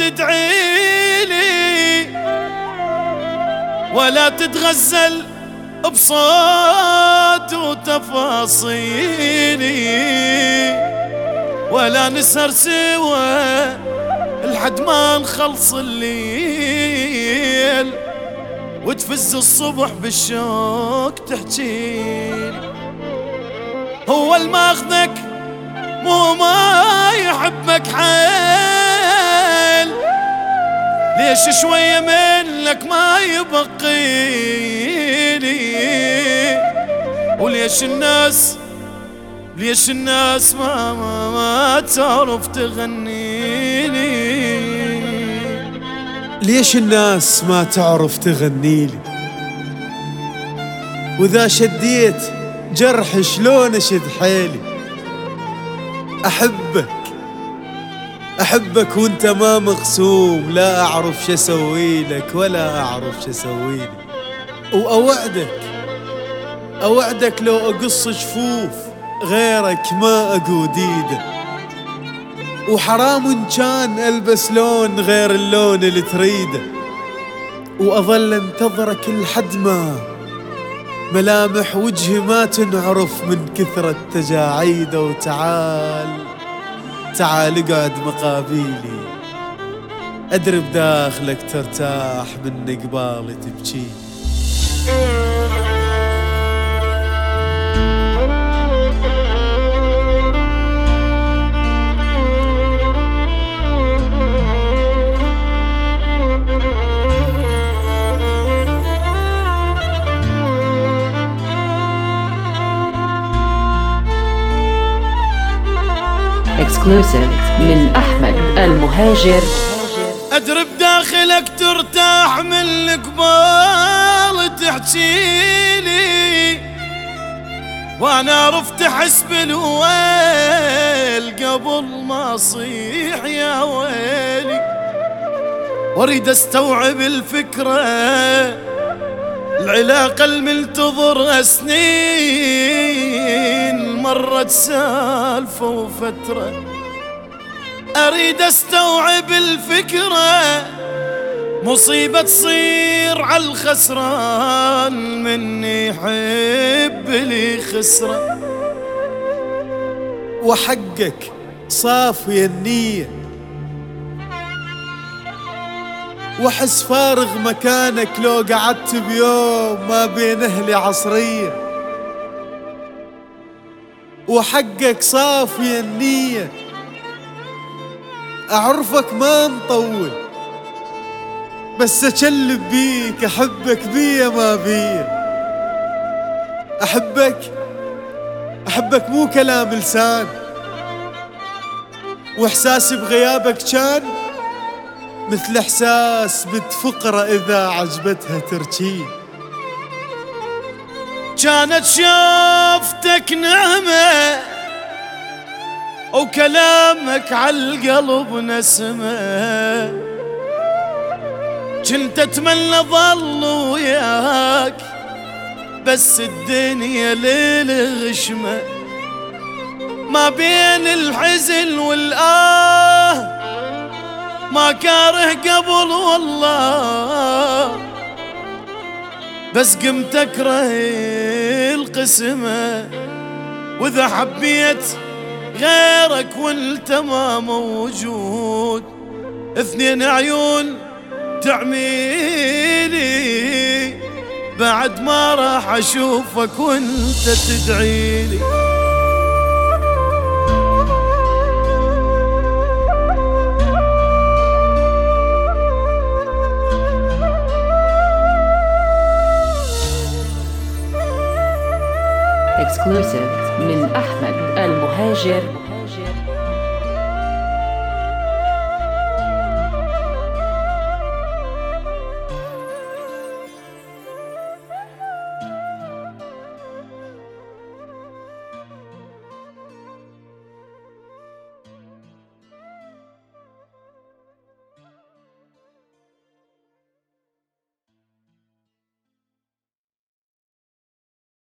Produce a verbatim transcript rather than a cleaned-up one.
تدعي لي، ولا تتغزل بصوت وتفاصيلي، ولا نسهر سوا لحد ما نخلص الليل، وتفز الصبح بالشوق تحجيلي. هو الماخذك مو ما يحبك حيل، ليش شوية منك ما يبقيلي؟ وليش الناس ليش الناس ما ما, ما تعرف تغنيلي؟ ليش الناس ما تعرف تغنيلي؟ وإذا شديت جرح شلون أشد حيلي؟ أحبك أحبك وانت ما مقسوم، لا أعرف شو أسويلك ولا أعرف شو أسويلي. وأوعدك أوعدك لو أقص جفوف غيرك ما أقود إيده، وحرام إن كان ألبس لون غير اللون اللي تريده، وأظل انتظرك لحد ما ملامح وجهي ما تنعرف من كثرة تجاعيده. وتعال تعال اقعد مقابيلي، أدري بداخلك ترتاح من قبالي تبكي. Exclusive من أحمد المهاجر. أدري بداخلك ترتاح من القبال تحجيلي، وأنا عرفت أحس بالويل قبل ما أصيح يا ويلي، وأريد أستوعب الفكرة العلاقة المنتظر سنين مرت سالفة وفترة. أريد أستوعب الفكرة مصيبة تصير على الخسران مني يحب لي خسرة. وحقك صافي النية، وحس فارغ مكانك لو قعدت بيوم ما بين أهلي عصرية. وحقك صافي النية، أعرفك ما مطول بس أشلب بيك، أحبك بيا ما بيا. أحبك أحبك مو كلام لسان، وإحساسي بغيابك كان مثل إحساس بنت فقرة إذا عجبتها ترجي. كانت شافتك نعمة وكلامك عالقلب نسمة، كنت أتمنى ظل وياك بس الدنيا ليل غشمة، ما بين الحزن والآه ما كاره قبل والله، بس قمت أكره القسمة. وإذا حبيت غيرك وانت ما موجود، اثنين عيون تعميلي بعد ما راح أشوفك وانت تدعيلي. Exclusive من أحمد المهاجر.